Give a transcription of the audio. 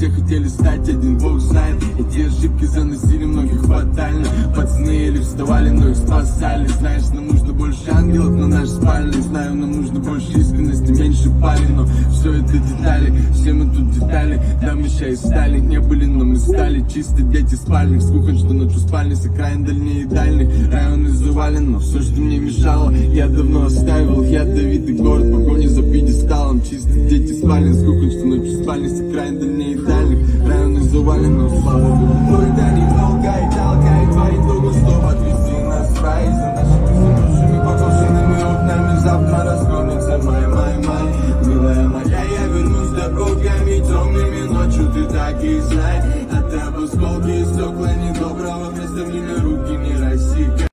все хотели стать, один бог знает. Эти ошибки заносили многих фатально. Пацаны еле вставали, но их спасали. Знаешь, нам нужно больше ангелов на наш спальник. Знаю, нам нужно больше искренности, меньше пали. Но все это детали, все мы тут детали. Да, мы ща и стали, не были, но мы стали. Чисто дети спальник, с кухонь, что ночью спальни. С окраин дальнее и дальний, районы завален. Но все, что мне мешало, я давно оставил. Я Давид и город, погони за пьедесталом. Чисто дети спальни, с кухонь, что ночью спальни. С окраин дальнее и дальний, районы завален. Но слава богу, мой да не толкай, толкай твои